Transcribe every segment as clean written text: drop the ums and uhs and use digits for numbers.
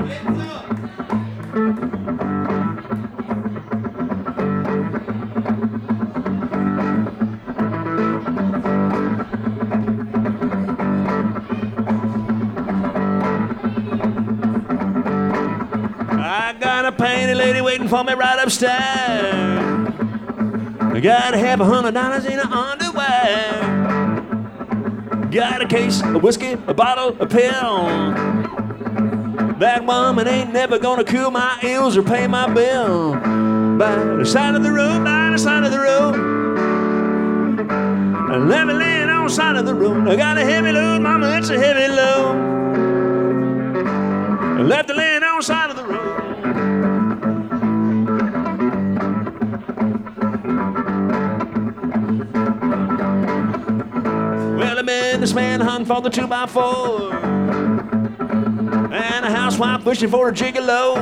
I got a painted lady waiting for me right upstairs. I got $100 in her underwear. Got a case of whiskey, a bottle, a pill. That woman ain't never gonna cure my ills or pay my bill. By the side of the road, by the side of the road. And let me laying on the side of the road. I got a heavy load, mama, it's a heavy load. I left her laying on the side of the road. Well, I met this man hung for the 2x4, and a housewife wishing for a gigolo.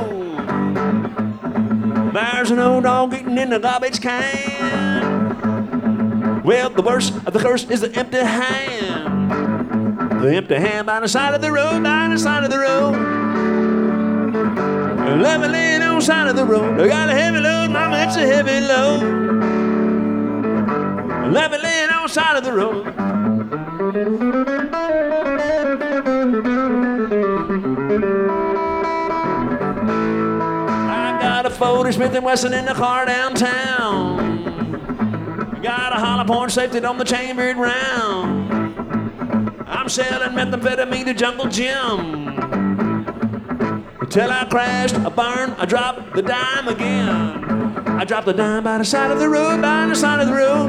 There's an old dog eating in the garbage can. Well, the worst of the curse is the empty hand. The empty hand by the side of the road, by the side of the road. Let me laying on the side of the road. I got a heavy load, mama, it's a heavy load. Let me laying on the side of the road. I got a Ford Smith & Wesson in the car downtown. Got a hollow point safety on the chambered round. I'm selling methamphetamine to Jungle Jim. Till I crashed, I burned, I dropped the dime again. I dropped the dime by the side of the road, by the side of the road.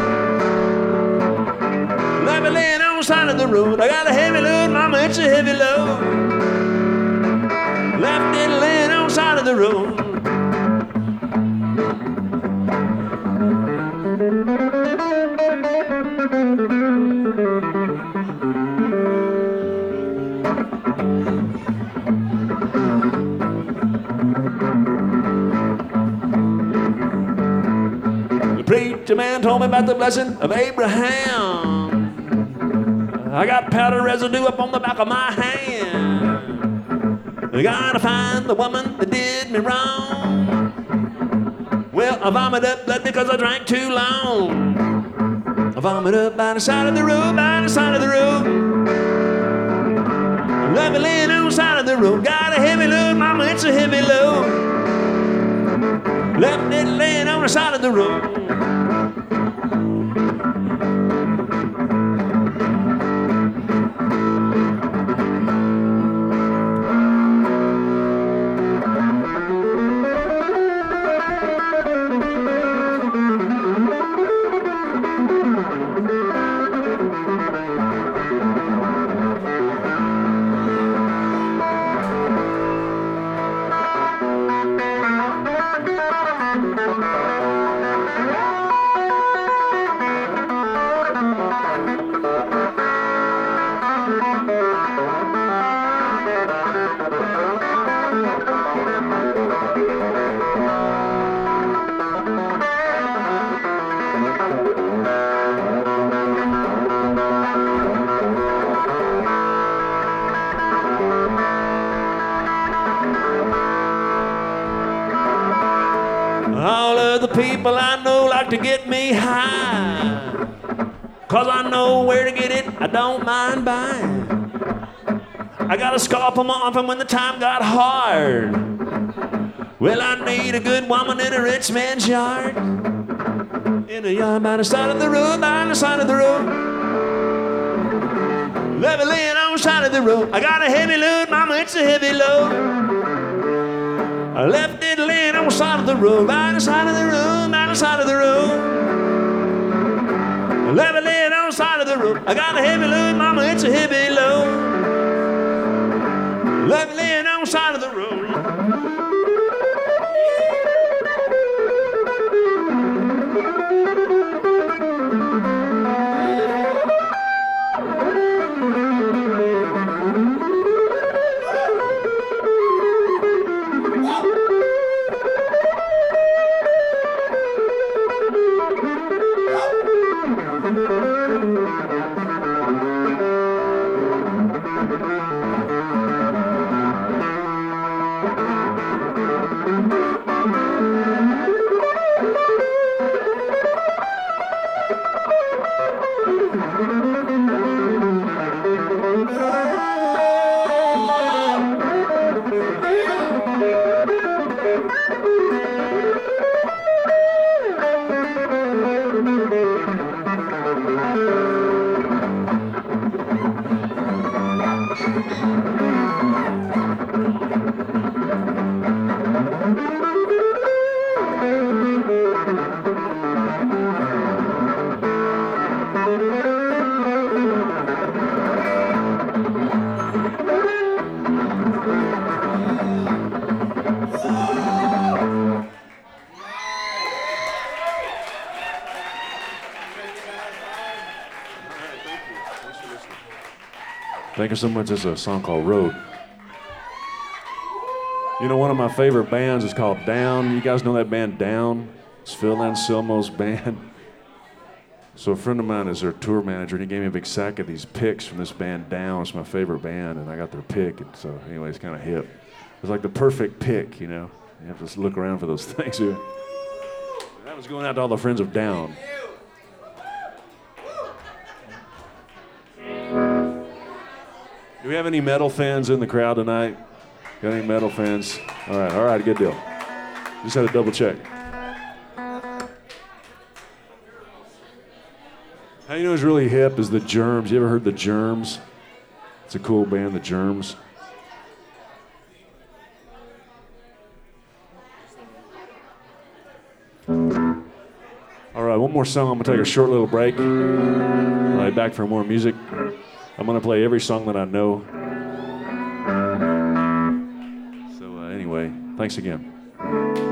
Let me laying on the side of the road. I got a heavy load, mama, it's a heavy load. Left it laying on the side of the road. The preacher man told me about the blessing of Abraham. I got powder residue up on the back of my hand. I gotta find the woman that did me wrong. Well, I vomit up blood because I drank too long. I vomit up by the side of the road, by the side of the road. Let me laying on the side of the road. Got a heavy load, mama, it's a heavy load. Left it laying on the side of the road. All of the people I know like to get me high, 'cause I know where to get it, I don't mind buying. I got a scar on my arm from when the time got hard. Well, I need a good woman in a rich man's yard. In a yard by the side of the road, by the side of the road. Let me laying on the side of the road. I got a heavy load, mama, it's a heavy load. I left it laying on the side of the road, by the side of the road, by the side of the road. I left it laying on the side of the road. I got a heavy load, mama, it's a heavy load. Left it laying on the side of the road. Thank you so much. There's a song called Road. You know, one of my favorite bands is called Down. You guys know that band Down? It's Phil Anselmo's band. So a friend of mine is their tour manager, and he gave me a big sack of these picks from this band Down. It's my favorite band, and I got their pick. And so anyway, it's kind of hip. It's like the perfect pick, you know. You have to just look around for those things. That was going out to all the friends of Down. Do we have any metal fans in the crowd tonight? Got any metal fans? All right, good deal. Just had to double check. How you know it's really hip is the Germs. You ever heard the Germs? It's a cool band, the Germs. All right, one more song. I'm gonna take a short little break. All right, back for more music. I'm gonna play every song that I know. So anyway, thanks again.